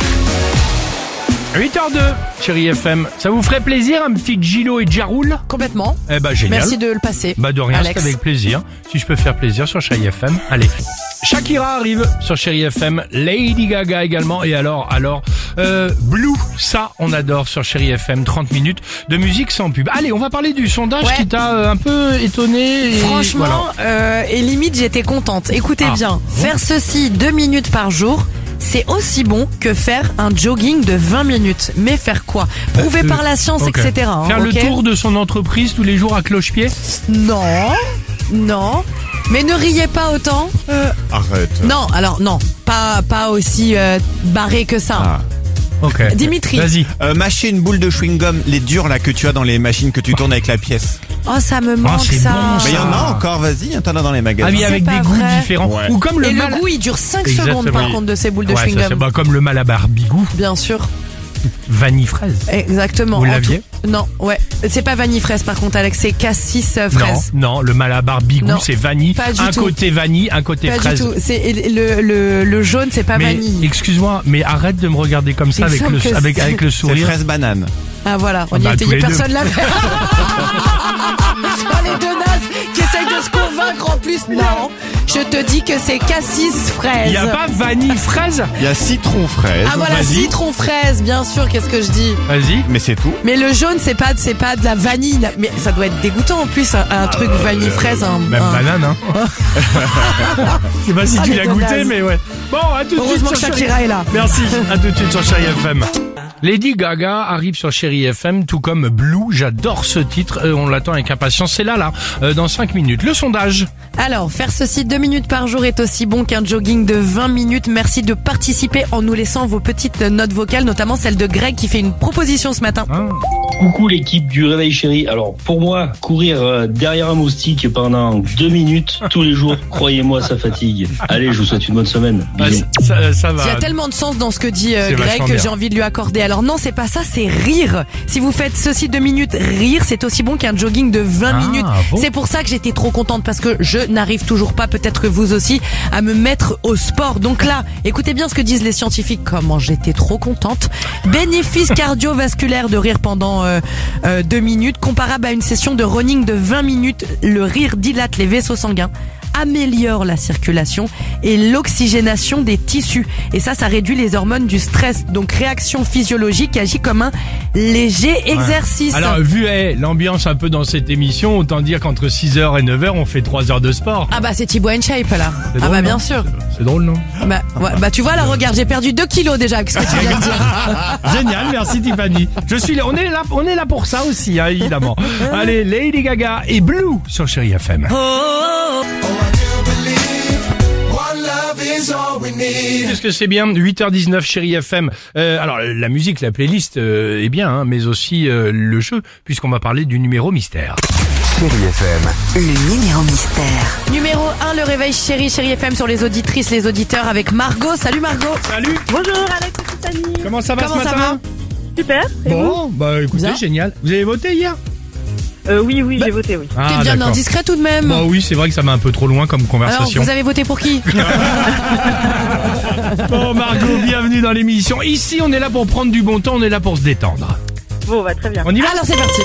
huit heures deux, Chérie F M. Ça vous ferait plaisir un petit Gilo et Ja Rule? Complètement. Eh ben génial. Merci de le passer. Bah de rien, c'est Alex. avec plaisir. Si je peux faire plaisir sur Chérie F M. Allez. Shakira arrive sur Chérie F M, Lady Gaga également, et alors, alors, euh, Blue, ça on adore sur Chérie F M, trente minutes de musique sans pub. Allez, on va parler du sondage Ouais. qui t'a euh, un peu étonné. Et Franchement, voilà. euh, et limite, j'étais contente. Écoutez Ah. bien, faire ceci deux minutes par jour, c'est aussi bon que faire un jogging de vingt minutes. Mais faire quoi? Prouvé Euh, par la science, ok. et cetera. hein, Faire ok le tour de son entreprise tous les jours à cloche-pied. Non, non. Mais ne riez pas autant. Euh, Arrête. non, alors non, pas pas aussi euh, barré que ça. Ah. Ok. Dimitri. Vas-y. Euh, mâcher une boule de chewing-gum, les durs là que tu as dans les machines que tu tournes avec la pièce. Oh, ça me manque c'est ça. bon, Mais il y en a Ah. encore, vas-y, t'en as dans les Ah magasins. oui, C'est avec pas des goûts vrai. différents. Ouais. Ou comme le Et mal... le goût, il dure cinq Exactement. secondes par contre de ces boules de Ouais, ça, chewing-gum. c'est pas comme le Malabar Bigou, Bien sûr. vanille fraise. Exactement. Vous En l'aviez tout- Non, ouais. C'est pas vanille fraise par contre, Alex, c'est cassis euh, fraise. Non, non, le Malabar Bigou, Non, c'est vanille. pas du un tout. côté vanille, un côté Pas fraise. du tout. C'est le, le, le jaune, c'est pas Mais vanille. excuse-moi, mais arrête de me regarder comme ça Il avec semble le, que avec, c'est- avec le C'est sourire. fraise banane. Ah voilà, on Ah y bah, était, tous y a les personne là. Oh, les deux nazes qui essayent de se convaincre en plus. Non, je te dis que c'est cassis fraise. Il n'y a pas vanille fraise? Il y a citron fraise. Ah voilà, Vas-y. citron fraise, bien sûr, qu'est-ce que je dis? Vas-y. Mais c'est tout. Mais le jaune, c'est pas, c'est pas de la vanille. Mais ça doit être dégoûtant en plus, un, un truc vanille fraise. Un, Même un- banane, hein. Je sais pas si Ah, tu les l'as deux goûté, nazes. mais ouais. Bon, à tout de Heureusement suite que sur Shakira Chérie. est là. Merci, à tout de suite sur Chérie F M. Lady Gaga arrive sur Chérie F M, tout comme Blue. J'adore ce titre, euh, on l'attend avec impatience. C'est là, là, euh, dans cinq minutes. Le sondage. Alors, faire ceci deux minutes par jour est aussi bon qu'un jogging de vingt minutes. Merci de participer en nous laissant vos petites notes vocales, notamment celle de Greg qui fait une proposition ce matin. Ah. Coucou l'équipe du Réveil Chéri. Alors pour moi, courir euh, derrière un moustique pendant deux minutes tous les jours, croyez-moi, ça fatigue. Allez, je vous souhaite une bonne semaine. Bah, Bisous. ça, ça va. Il y a tellement de sens dans ce que dit euh, C'est Greg vachement que bien. j'ai envie de lui accorder. Alors non, c'est pas ça, c'est rire. Si vous faites ceci deux minutes, rire, c'est aussi bon qu'un jogging de vingt Ah, minutes. bon. C'est pour ça que j'étais trop contente parce que je n'arrive toujours pas, peut-être que vous aussi, à me mettre au sport. Donc là, écoutez bien ce que disent les scientifiques. Comment j'étais trop contente. Bénéfice cardiovasculaire de rire pendant euh, euh, deux minutes, comparable à une session de running de vingt minutes. Le rire dilate les vaisseaux sanguins, améliore la circulation et l'oxygénation des tissus. Et ça, ça réduit les hormones du stress. Donc, réaction physiologique agit comme un léger exercice. Alors, vu eh, l'ambiance un peu dans cette émission, autant dire qu'entre six heures et neuf heures, on fait trois heures de sport. Ah bah, c'est Thibaut InShape, là. C'est Ah drôle, bah, non bien sûr. C'est drôle, non? Bah, ouais, bah, tu vois, là, regarde, j'ai perdu deux kilos déjà avec ce que tu viens de dire. Génial, merci Tiffany. Je suis là, on est là, on est là pour ça aussi, hein, évidemment. Allez, Lady Gaga et Blue sur Chérie F M. Qu'est-ce que c'est bien, huit heures dix-neuf, Chérie F M. Euh, alors, la musique, la playlist euh, est bien, hein, mais aussi euh, le jeu, puisqu'on va parler du numéro mystère. Chérie F M. Le numéro mystère. Numéro un, le réveil chéri, Chéri F M sur les auditrices, les auditeurs avec Margot. Salut Margot. Salut, Bonjour Alex et Tiffany. comment ça va Comment ce ça matin? Super. Et vous Bon, bah écoutez, Bien. génial. Vous avez voté hier? Euh, Oui, oui, Bah, j'ai voté, oui. Ah, T'es bien d'accord. indiscret tout de même. Bon oui, c'est vrai que ça m'a un peu trop loin comme Alors, conversation. vous avez voté pour qui? Bon Margot, bienvenue dans l'émission. Ici, on est là pour prendre du bon temps, on est là pour se détendre. Bon, bah très bien. On y va? Alors c'est parti.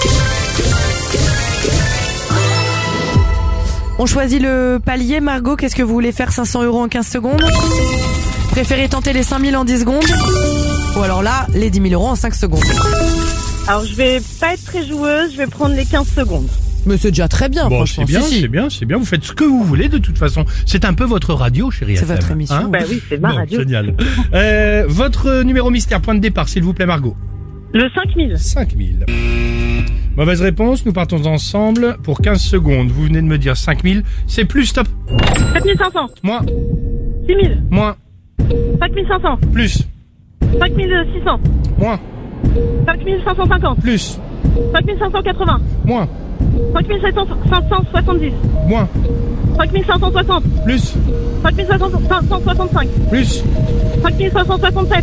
On choisit le palier. Margot, qu'est-ce que vous voulez faire? Cinq cents euros en quinze secondes? Préférez tenter les cinq mille en dix secondes? Ou alors là, les dix mille euros en cinq secondes? Alors, je vais pas être très joueuse, je vais prendre les quinze secondes. Mais c'est déjà très bien, Bon, franchement. c'est bien, Si, si. c'est bien, c'est bien. Vous faites ce que vous voulez de toute façon. C'est un peu votre radio, chérie. C'est F M, votre émission. hein Bah oui, c'est ma Bon, radio. génial. Euh, votre numéro mystère, point de départ, s'il vous plaît, Margot. Le cinq mille. cinq mille. Mauvaise réponse, nous partons ensemble pour quinze secondes. Vous venez de me dire cinq mille, c'est plus, stop. sept mille cinq cents. Moins, six mille. moins, cinq mille cinq cents. plus, cinq mille six cents. moins, cinq mille cinq cent cinquante. plus, cinq mille cinq cent quatre-vingts. moins, cinq mille cinq cent soixante-dix. moins, cinq mille cinq cent soixante. plus, cinq mille cinq cent soixante-cinq. plus. cinq mille cinq cent soixante-sept.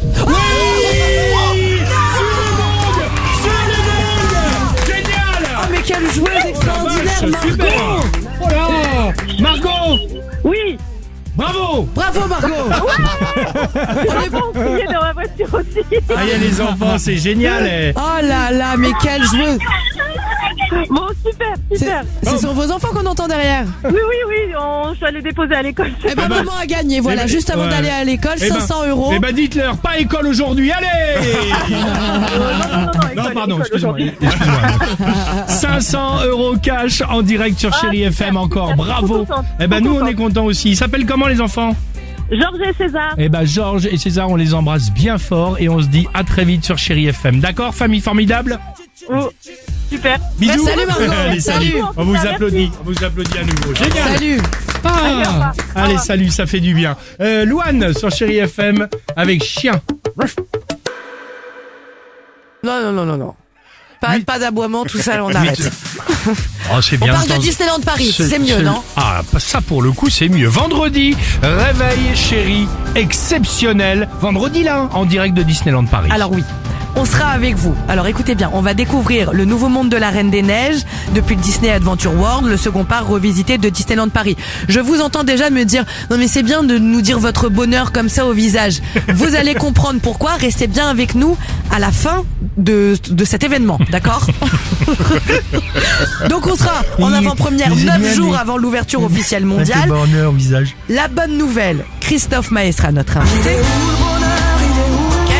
Génial! Oh mais quelle joueuse extraordinaire, Vache, Margot! super. Oh là! Margot! Oui. Bravo! Bravo Margot! On est- Bon, oublié dans ma voiture aussi. Ah, il y a les enfants, c'est génial! eh. Oh là là, mais quelle joueuse! Bon, super, C'est super. c'est sur vos enfants qu'on entend derrière. Oui, oui, oui, on, je suis allée déposer à l'école. Eh ben maman a gagné, voilà, ben, juste avant ouais. d'aller à l'école, Eh ben, cinq cents euros. Eh ben dites-leur, pas école aujourd'hui, allez! non, non, non, Non, école, pardon, école excuse-moi. aujourd'hui. excuse-moi. cinq cents euros cash en direct sur Ah, Chérie F M super, encore, super, bravo! trop contente, Eh ben trop nous on contente. est contents aussi. Ils s'appellent comment les enfants? Georges et César. Eh ben Georges et César, on les embrasse bien fort et on se dit à très vite sur Chérie F M. D'accord, famille formidable? Oh, super. Bisous! Salut, Margot. Allez, salut! Salut. On vous Merci. applaudit, on vous applaudit à nouveau. Génial! Salut! Ah, Allez, au revoir. Au allez, revoir. salut, ça fait du bien. Euh, Louane sur Chérie F M avec Chien. Non, non, non, non, non. Pas, Oui. pas d'aboiement, tout ça, on arrête. Oh, c'est On bien. parle de temps- Disneyland Paris, c'est mieux, c'est- non? Ah, ça pour le coup, c'est mieux. Vendredi, réveil chéri, exceptionnel. Vendredi là, en direct de Disneyland Paris. Alors oui, on sera avec vous. Alors écoutez bien, on va découvrir le nouveau monde de la Reine des Neiges depuis le Disney Adventure World, le second parc revisité de Disneyland Paris. Je vous entends déjà me dire, non mais c'est bien de nous dire votre bonheur comme ça au visage. Vous allez comprendre pourquoi, restez bien avec nous. à la fin de, de cet événement, d'accord? Donc on sera en avant-première neuf jours avant l'ouverture officielle mondiale. Au visage. La bonne nouvelle, Christophe Maé sera notre invité. Okay.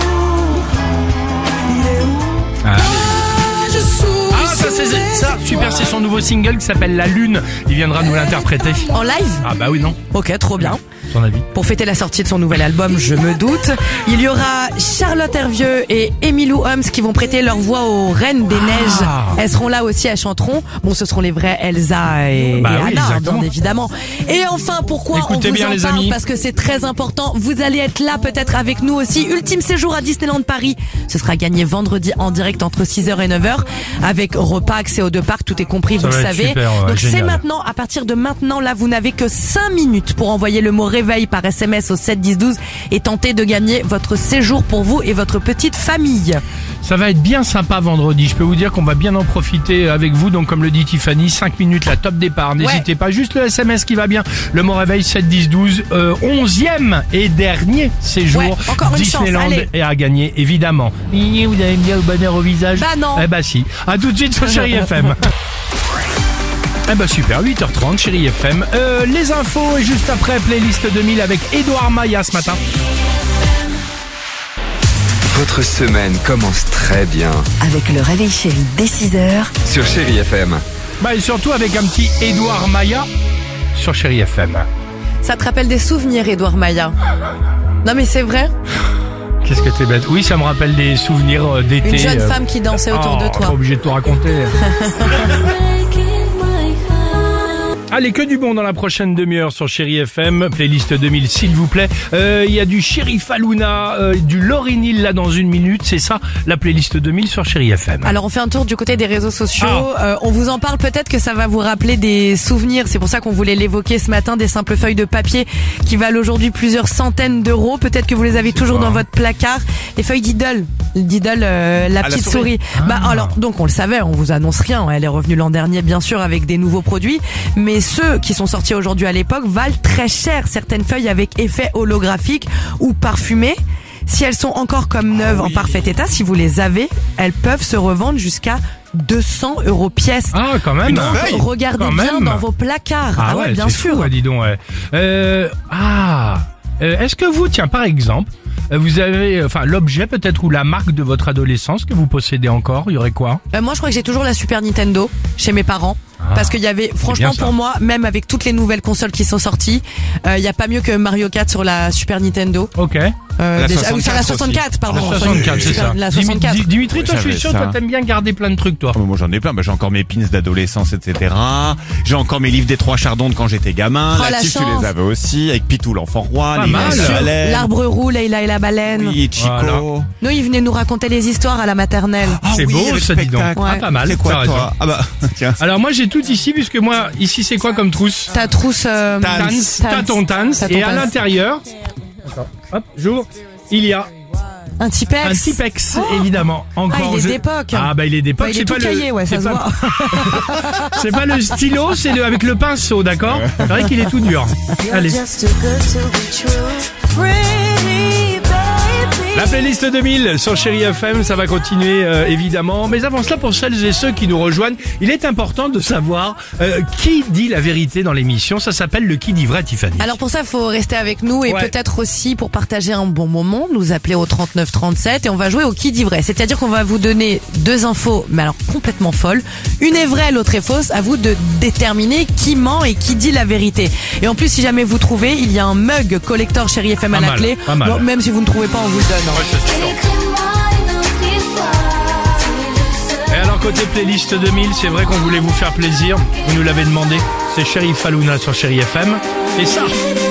Ah. Ah, ça c'est ça, super, c'est son nouveau single qui s'appelle La Lune. Il viendra nous l'interpréter. En live? Ah bah oui, non. Ok, trop bien. Ton avis? Pour fêter la sortie de son nouvel album, je me doute, il y aura Charlotte Hervieux et Emilou Holmes qui vont prêter leur voix aux Reines des Neiges. Ah. Elles seront là aussi, elles chanteront. Bon, ce seront les vrais Elsa et, bah et oui, Anna, exactement. bien évidemment. Et enfin, pourquoi Écoutez on vous bien, en les parle? amis. Parce que c'est très important. Vous allez être là peut-être avec nous aussi. Ultime séjour à Disneyland Paris. Ce sera gagné vendredi en direct entre six heures et neuf heures avec repas, accès aux deux parcs, tout est compris, Ça vous le va être savez. super, ouais, Donc c'est génial. maintenant, à partir de maintenant, là, vous n'avez que cinq minutes pour envoyer le mot réveil par S M S au sept dix douze et tenter de gagner votre séjour pour vous et votre petite famille. Ça va être bien sympa vendredi. Je peux vous dire qu'on va bien en profiter avec vous. Donc, comme le dit Tiffany, cinq minutes, la top départ. N'hésitez pas. Juste le S M S qui va bien. Le mot réveil sept dix douze. Euh, onzième et dernier séjour. Ouais, encore une Disneyland chance, allez. et à gagner, évidemment. Vous allez me dire le bonheur au visage? Bah non. Eh bah si. À tout de suite sur Chérie F M. Eh bah super, huit heures trente, Chérie F M. Euh, les infos et juste après, playlist deux mille avec Édouard Maïa ce matin. Votre semaine commence très bien Avec le réveil chéri dès six heures. sur Chérie F M. Bah et surtout avec un petit Édouard Maïa sur Chérie F M. Ça te rappelle des souvenirs, Édouard Maïa? Non mais c'est vrai. Qu'est-ce que t'es bête. Oui, ça me rappelle des souvenirs euh, d'été. Une jeune euh, femme qui dansait autour oh, de Pas toi. obligé de tout raconter. Allez, que du bon dans la prochaine demi-heure sur Chérie F M, playlist deux mille s'il vous plaît. Il euh, y a du Shérif Halouna, euh, du Lauryn Hill là dans une minute, c'est ça la playlist deux mille sur Chérie F M. Alors on fait un tour du côté des réseaux sociaux. Ah. Euh, on vous en parle, peut-être que ça va vous rappeler des souvenirs. C'est pour ça qu'on voulait l'évoquer ce matin, des simples feuilles de papier qui valent aujourd'hui plusieurs centaines d'euros. Peut-être que vous les avez toujours quoi dans votre placard. Les feuilles d'Idol, d'Idol, euh, la Ah, la petite souris. souris. Bah alors donc on le savait, on vous annonce rien. Elle est revenue l'an dernier bien sûr avec des nouveaux produits, mais ceux qui sont sortis aujourd'hui à l'époque valent très cher. Certaines feuilles avec effet holographique ou parfumées. Si elles sont encore comme neuves en parfait état, si vous les avez, elles peuvent se revendre jusqu'à deux cents euros pièce. Ah, quand même. Une hein. feuille Regardez Quand bien même. dans vos placards. Ah, Ah, ouais, ouais, bien c'est sûr. fou, ouais, dis donc. Ouais. Euh, ah, euh, est-ce que vous, tiens, par exemple, euh, vous avez, euh, enfin, l'objet peut-être ou la marque de votre adolescence que vous possédez encore, il y aurait quoi? Euh, moi, je crois que j'ai toujours la Super Nintendo chez mes parents. Ah, Parce qu'il y avait, franchement, bien, ça. pour moi, même avec toutes les nouvelles consoles qui sont sorties, il y a pas mieux que Mario Kart sur la Super Nintendo. Ok. Euh, La déjà, ah oui, sur la soixante-quatre soixante-quatre, aussi. pardon. La soixante-quatre, c'est ça. La Dim- soixante-quatre. Dim- Dimitri, toi, je suis J'avais sûr, ça. toi, t'aimes bien garder plein de trucs, toi. Ah, mais moi j'en ai plein, bah, j'ai encore mes pins d'adolescence, et cetera. J'ai encore mes livres des trois chardons de quand j'étais gamin. Oh, la Là-dessus, tu chance. les avais aussi, avec Pitou l'enfant roi, Pas les mal. la baleine. L'arbre roux, Leila et la baleine. Oui, Chico. Voilà. Nous, ils venaient nous raconter les histoires à la maternelle. Ah C'est oui, beau, avec ça, dis donc. spectacle. Ah, pas mal. C'est t'as quoi, raison. toi? Ah bah, tiens. Alors moi j'ai tout ici puisque moi ici c'est quoi comme trousse? Ta trousse, euh, Tans. Tans, Tans. t'as ton Tans T'as ton et à Tans. l'intérieur, hop, j'ouvre, il y a un Tipex. un Tipex évidemment. Encore Ah, il est je- d'époque. Ah bah il est d'époque, Bah, il est c'est tout pas caillé, le ouais, ça c'est se pas- voit. c'est pas le stylo, c'est le avec le pinceau, d'accord? C'est vrai qu'il est tout dur. Allez. La playlist deux mille sur Chérie F M, ça va continuer euh, évidemment. Mais avant cela, pour celles et ceux qui nous rejoignent, il est important de savoir euh, qui dit la vérité dans l'émission. Ça s'appelle le qui dit vrai, Tiffany. Alors pour ça, il faut rester avec nous et Ouais. peut-être aussi pour partager un bon moment, nous appeler au trente-neuf trente-sept et on va jouer au qui dit vrai. C'est-à-dire qu'on va vous donner deux infos, mais alors complètement folles. Une est vraie, l'autre est fausse. À vous de déterminer qui ment et qui dit la vérité. Et en plus, si jamais vous trouvez, il y a un mug collector Chérie F M à Pas la mal, clé. pas mal. Bon, même si vous ne trouvez pas, on vous le donne. hein. Ouais, c'est sûr. Et alors côté playlist deux mille, c'est vrai qu'on voulait vous faire plaisir. Vous nous l'avez demandé. C'est Shérif Halouna sur Chérie F M. Et ça.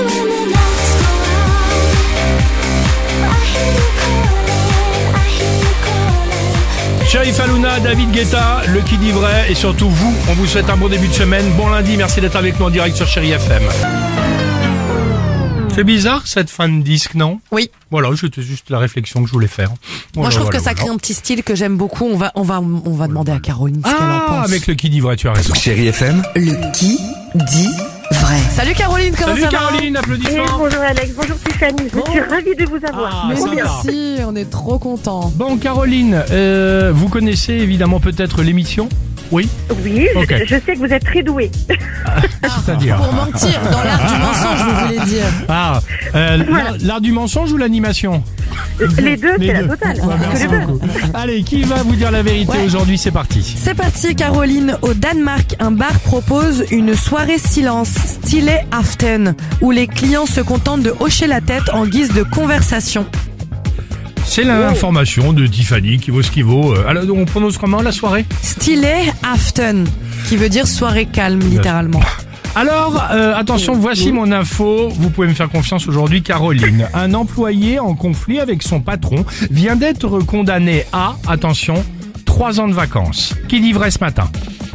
Shérif Halouna, David Guetta, le qui dit vrai et surtout vous, on vous souhaite un bon début de semaine. Bon lundi, merci d'être avec nous en direct sur Chérie F M. C'est bizarre cette fin de disque, non? Oui. Voilà, c'était juste la réflexion que je voulais faire. Moi, Voilà, je trouve voilà, que ça voilà. crée un petit style que j'aime beaucoup. On va, on va, on va demander à Caroline ce qu'elle en Ah, pense. avec le qui dit vrai, tu as raison. Chérie F M, Le qui dit vrai. Salut Caroline, comment Salut ça Caroline, Et applaudissements. bonjour Alex, bonjour Tiffany, je suis ravie de vous avoir. Ah, va? ça Mais va. merci, on est trop contents. Bon Caroline, euh, vous connaissez évidemment peut-être l'émission? Oui. Oui, je- Ok. je, sais que vous êtes très doué. C'est-à-dire Pour mentir, dans l'art du mensonge, vous voulez dire. Ah, euh, Voilà. l'art- l'art du mensonge ou l'animation? Les deux, Les c'est la deux. totale. Ouais, Que merci les deux. beaucoup. Allez, qui va vous dire la vérité Ouais. aujourd'hui? C'est parti. C'est parti Caroline, au Danemark, un bar propose une soirée silence, stylé aften, où les clients se contentent de hocher la tête en guise de conversation. C'est l'information de Tiffany qui vaut ce qu'il vaut. Euh, Alors, on prononce comment la soirée? Stylé aften, qui veut dire soirée calme littéralement. Alors, euh, attention, voici mon info. Vous pouvez me faire confiance aujourd'hui, Caroline. Un employé en conflit avec son patron vient d'être condamné à, attention, trois ans de vacances. Qui livrait ce matin?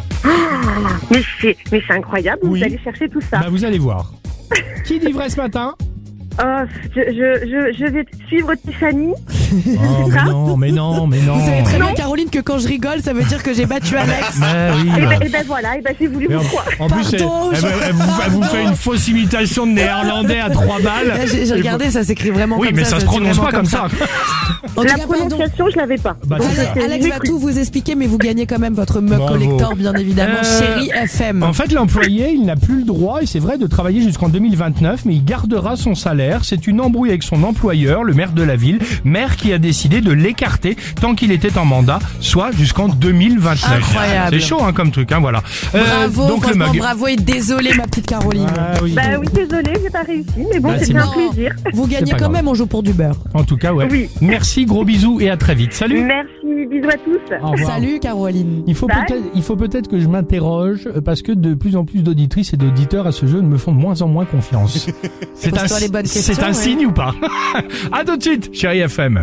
Mais c'est, mais c'est incroyable, Oui. vous allez chercher tout ça. Bah, vous allez voir. Qui livrait ce matin? Oh, je, je, je, je vais suivre Tiffany. Oh, mais non, mais non, mais non. Vous savez très bien Non. Caroline que quand je rigole, ça veut dire que j'ai battu Alex. Bah oui, Et bah. ben, et ben voilà, et ben j'ai voulu Mais vous en, croire. en plus, elle, Pardon, elle- je- elle vous, elle vous fait une fausse imitation de néerlandais à trois balles. Là, J'ai j'ai regardé, ça s'écrit vraiment Oui, comme mais ça. ça se dit prononce vraiment pas comme ça. En tout La cas, pardon. prononciation, je l'avais pas. Bah, Donc, c'est ça. c'est- Alex j'ai va cru. tout vous expliquer, mais vous gagnez quand même votre mug Bravo. collector, bien évidemment. Euh, Chérie F M. En fait, l'employé, il n'a plus le droit, et c'est vrai, de travailler jusqu'en deux mille vingt-neuf, mais il gardera son salaire. C'est une embrouille avec son employeur, le maire de la ville, maire qui a décidé de l'écarter tant qu'il était en mandat, soit jusqu'en deux mille vingt-neuf. Incroyable. C'est chaud, hein, comme truc, hein, voilà. Euh, Bravo, donc le franchement, mug. bravo et désolé ma petite Caroline. Ah oui. Bah oui, désolé, j'ai pas réussi, mais bon, Bah, c'était c'est un bon. plaisir. Vous gagnez pas quand grave. même, on joue pour du beurre. En tout cas, ouais. Oui. Merci, gros bisous et à très vite. Salut. Merci, bisous à tous. Au revoir. Salut Caroline. Il faut Bye. peut-être, il faut peut-être que je m'interroge euh, parce que de plus en plus d'auditrices et d'auditeurs à ce jeu me font de moins en moins confiance. C'est un, Pose-toi les bonnes c'est questions, un ouais. signe ou pas? À tout de suite, chérie F M.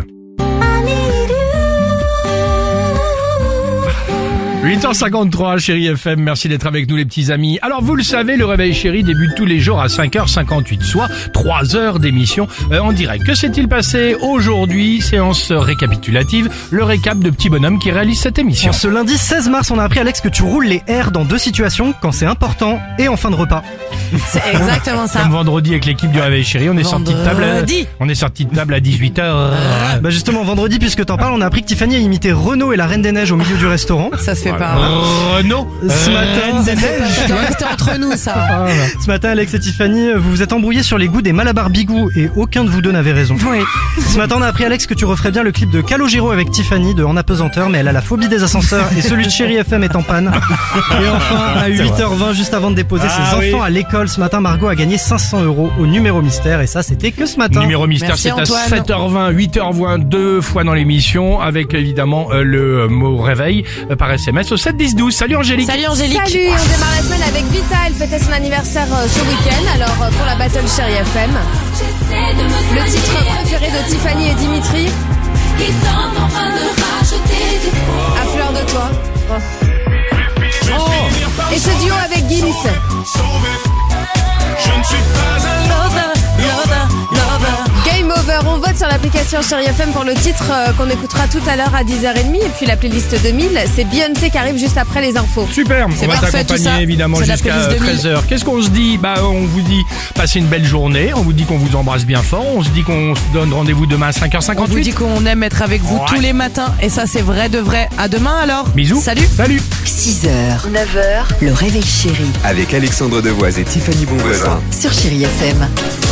huit heures cinquante-trois, chérie F M, merci d'être avec nous les petits amis. Alors vous le savez, le Réveil Chéri débute tous les jours à cinq heures cinquante-huit, soit trois heures d'émission euh, en direct. Que s'est-il passé aujourd'hui? Séance récapitulative, le récap de Petit Bonhomme qui réalise cette émission. En ce lundi seize mars, on a appris, Alex, que tu roules les R dans deux situations, quand c'est important et en fin de repas. C'est exactement ça. Comme vendredi avec l'équipe du Réveil Chéri, on est sorti de table à, Vendredi. on est sorti de table à dix-huit heures. Bah justement, vendredi, puisque t'en parles, on a appris que Tiffany a imité Renaud et la Reine des Neiges au milieu du restaurant. Ça se fait pas. Renaud, Ce matin, Ça fait pas, ça doit rester entre nous ça. Ce matin, Alex et Tiffany, vous vous êtes embrouillés sur les goûts des Malabar Bigou et aucun de vous deux n'avait raison. Oui. Ce matin, on a appris, Alex, que tu referais bien le clip de Calogero avec Tiffany de En apesanteur, mais elle a la phobie des ascenseurs et celui de Chérie F M est en panne. Et enfin, à huit heures vingt, juste avant de déposer Ah ses oui. enfants à l'école, ce matin, Margot a gagné cinq cents euros au numéro mystère et ça, c'était que ce matin. Numéro mystère, Merci, c'est à Antoine. sept heures vingt, huit heures vingt, deux fois dans l'émission, avec évidemment euh, le euh, mot réveil euh, par S M S au sept dix douze. Salut Angélique. Salut Angélique. Salut, on démarre la semaine avec Vita, elle fêtait son anniversaire euh, ce week-end, alors euh, pour la Battle Chérie F M. Le titre préféré de Tiffany et Dimitri, À fleur de toi. Oh. Et ce duo avec Gims. Game over, on vote sur l'application Chérie F M pour le titre euh, qu'on écoutera tout à l'heure à dix heures trente et puis la playlist deux mille, c'est Beyoncé qui arrive juste après les infos. Super, C'est on va parfait, tout ça. t'accompagner évidemment C'est la jusqu'à playlist deux mille. treize heures. Qu'est-ce qu'on se dit? Bah on vous dit passez une belle journée, on vous dit qu'on vous embrasse bien fort, on se dit qu'on se donne rendez-vous demain à cinq heures On cinquante-huit. vous dit qu'on aime être avec vous Ouais. tous les matins et ça c'est vrai de vrai. À demain alors. Bisous. Salut. Salut. six heures, neuf heures, le Réveil Chéri Avec Alexandre Devoise et Tiffany Bonvoisin. sur Chéri F M.